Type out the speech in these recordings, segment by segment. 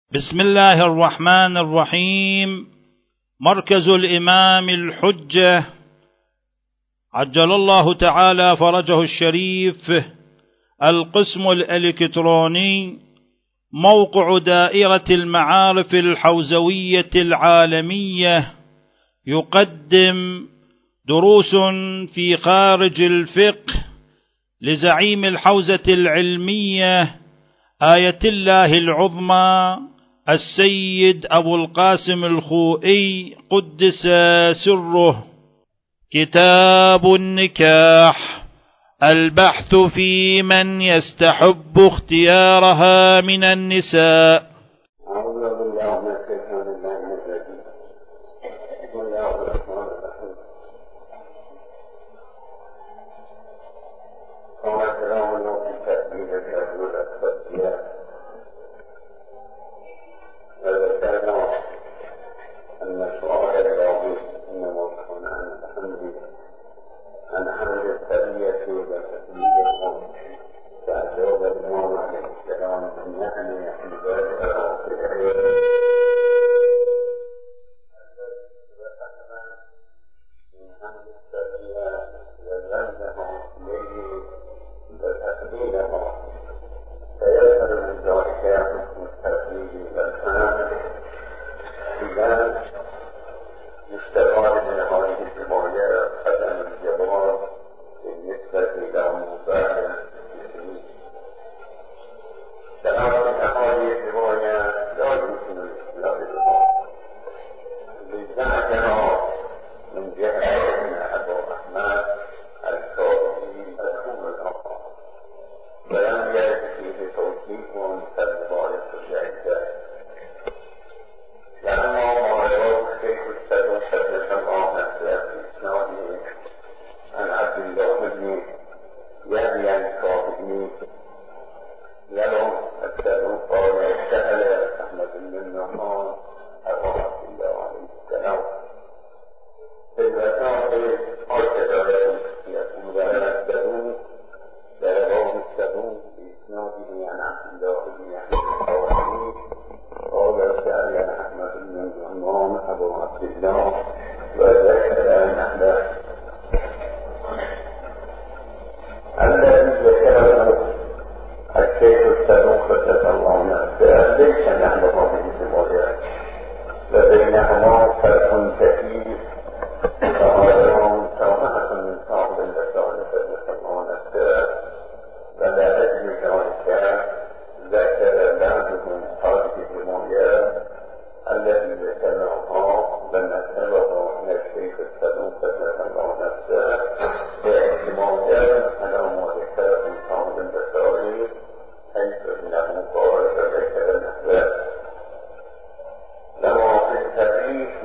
بسم الله الرحمن الرحيم. مركز الإمام الحجة عجل الله تعالى فرجه الشريف، القسم الإلكتروني، موقع دائرة المعارف الحوزوية العالمية، يقدم دروس في خارج الفقه لزعيم الحوزة العلمية آية الله العظمى السيد أبو القاسم الخوئي قدس سره. كتاب النكاح، البحث في من يستحب اختيارها من النساء. لما في التاريخ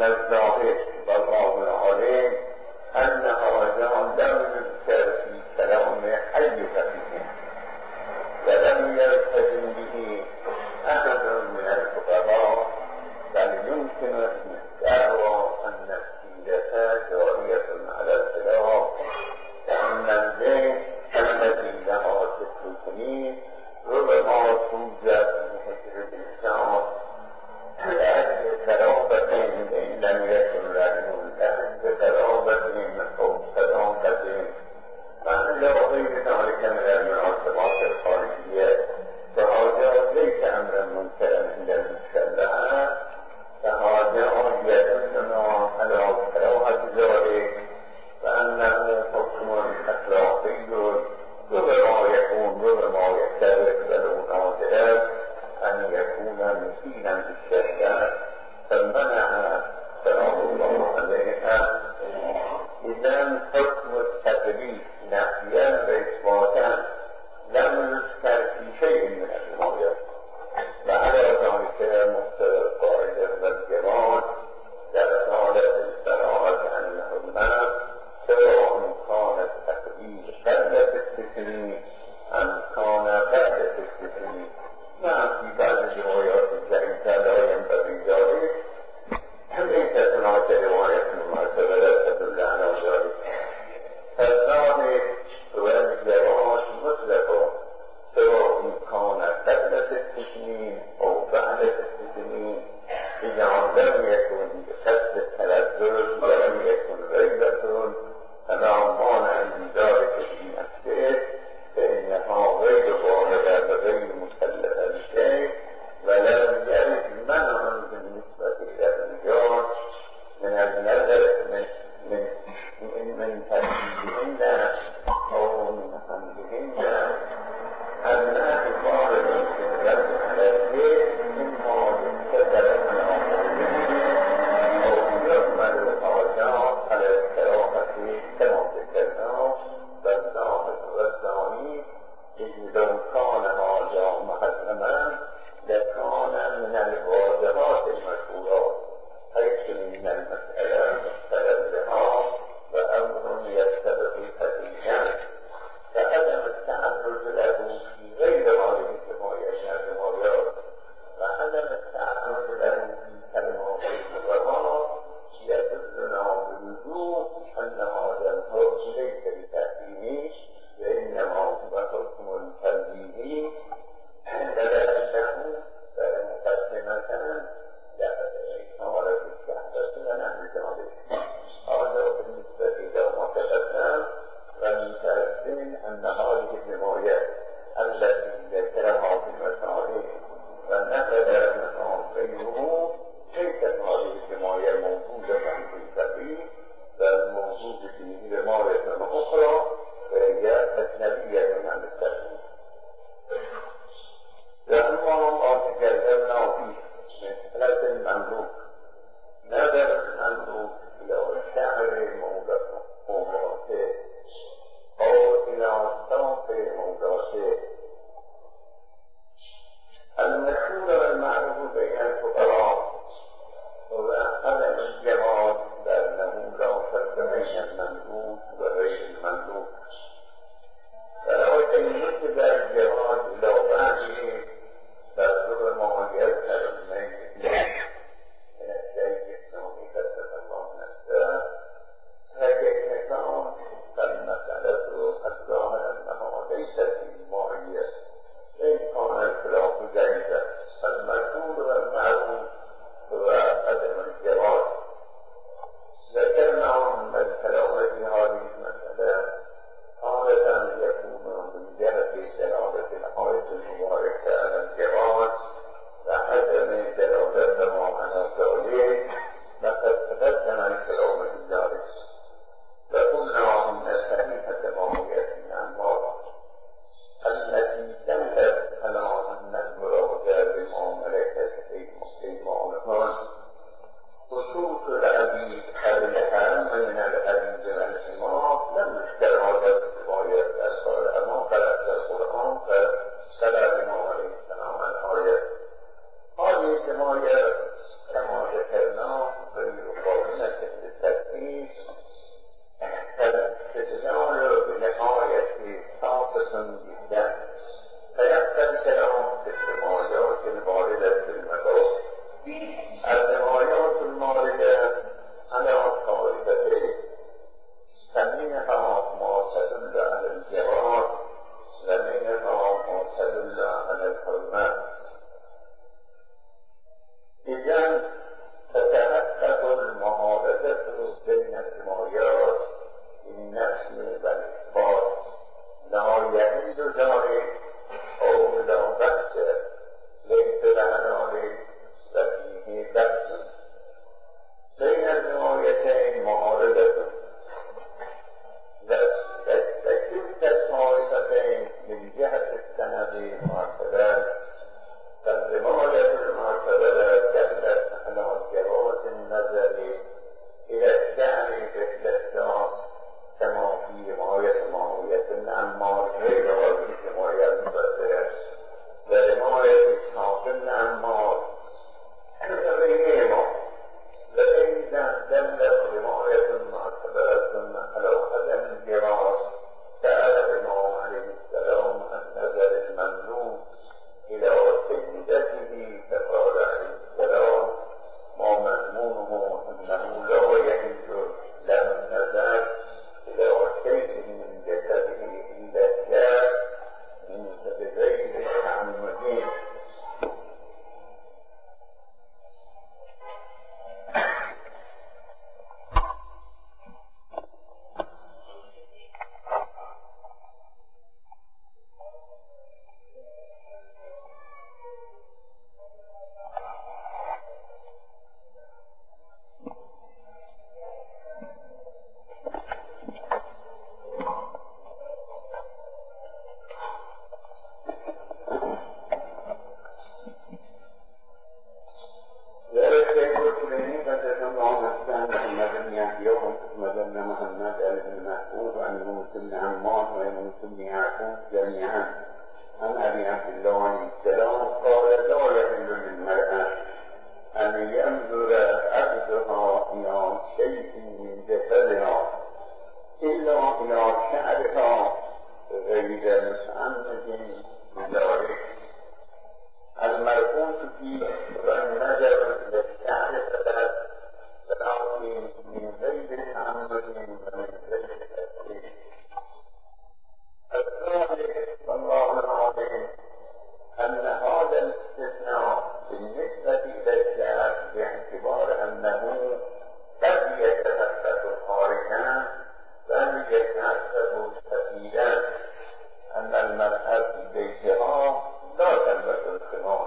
الزاهد والله العليم أن هذا لم يذكر في كلام حي فيه ولم يلتزم به أحد من الفقهاء، بل يمكن الدعوى أن السيرة جارية على الخلاف، وأن البيت الذي لها ست سنين ربما توجد بحجر الإنسان لأجل قرابة إن لم يكن له بن يحيى وأحمد بن محمد المحبوب عن يونس بن عمار ويونس بن يعقوب جميعا عن أبي عبد الله عليه السلام قال لا يحل للمرأة أن ينظر عبدها إلى شيء من جسدها إلا إلى شعرها غير متعمد بذلك. المربوط فيه والنظر للشعر فقط لكن من غير تعمد ومن غير تأثير. الثالث والله العظيم أن هذا الاستثناء بالنسبة إلى الشعر باعتبار أنه قد يتحقق خارجا بل يتحقق سفيدا، أن المرأة في بيتها لا تلبس الخمار،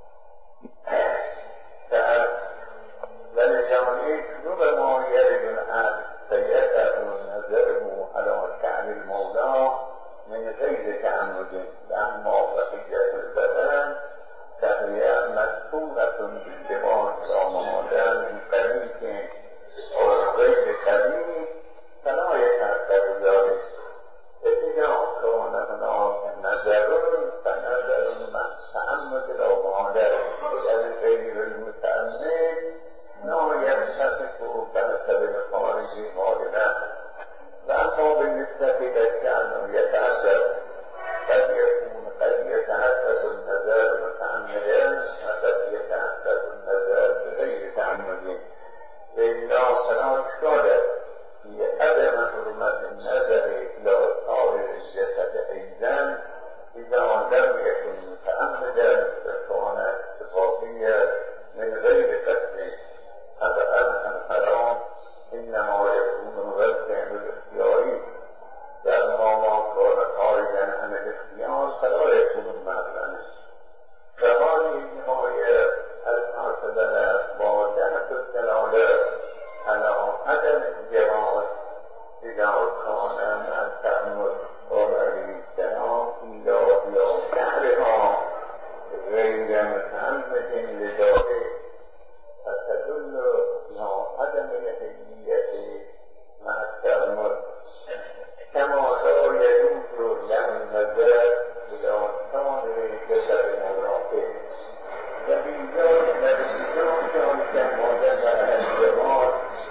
ولذلك ربما يرد العبد فيذهب نظره على شعر المولى من غير تعمد، لأما بقية البدن فهي مستورة باللباس لا محالة من قميص أو غير قميص فلا يتحقق ذلك. إذا كان هناك نظر فنظر تعمد لا محالة، يعني غير المتعمد لا يتحقق بحسب الخارج غالبا. وأما بالنسبة للشأن يتعذب قد يتعذب النظر متعمدا وقد يتعذب النظر بغير تعمد، لأنه فلا إشكال في عدم حرمة النظر إلى طائر الجسد أيضا إذا لم يكن متعمدا فكان اتفاقيا من غير قصد. هذا الحرام إنما يكون غير الاختياري، لأنه ما كان خارجا عن الاختيار فلا يكون محرما. فهذه النهاية المعتبرة واضحة الدلالة على عدم الجواز إذا كان مع التأمل قال عليه السلام إلا إلى شعرها غير متعمد لذلك، فتدل على عدم الحلية مع التأمل. كما لا يجوز له النظر إلى ثاني جسد المرأة، فبإيجاد ذلك ما دل على الجواز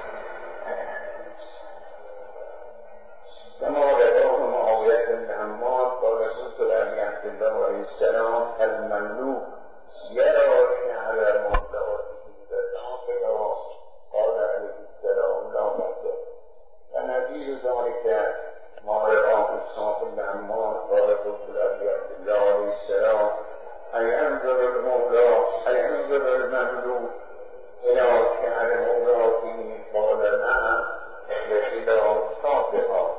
كما رواه معاوية بن عمار قال قلت لأبي عبد الله عليه السلام المملوك يرى شعر مرضاته بساطها، قال عليه السلام لا بأس. ونظير ذلك ما رواه إسحاق بن عمار قال قلت لأبي عبد الله عليه السلام أينظر المولى أينظر المملوك إلى شعر مرضاته؟ قال نعم وإلى صاحبها.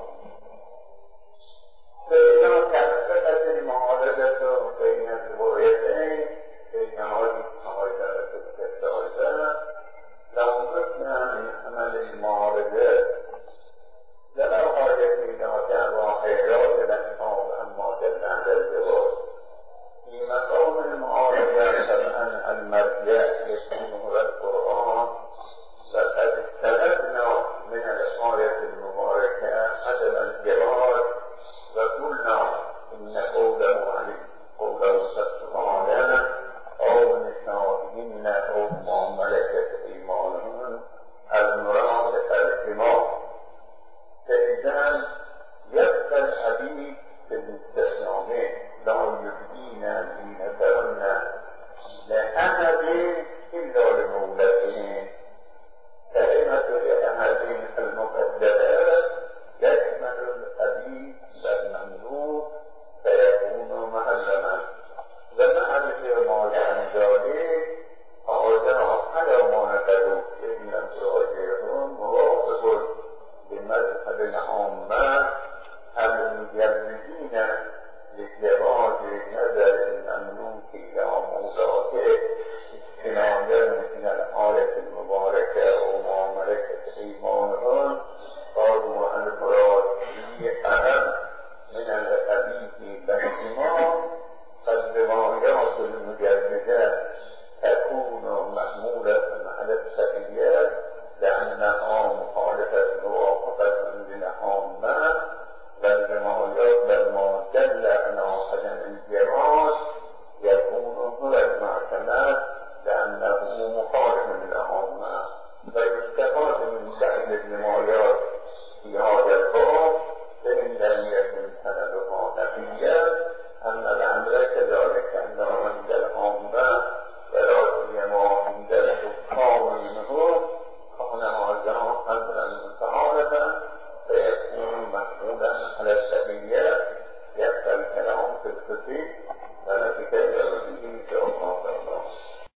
فإذا تحققت المعارضة بين الروايتين بين هذه القاعدة الثالثة لابد من عمل المعارضة، ولا حاجة إلى دعوى إعراض الأصحاب عما دل على الجواز. في مقام المعارضة طبعا المرجع يكون هو القرآن، وقد استفدنا من الآية المباركة عدم الجواز وقلنا إن قوله سبحانه أو نسائهن أو ما ملكت أيمانهن المرأة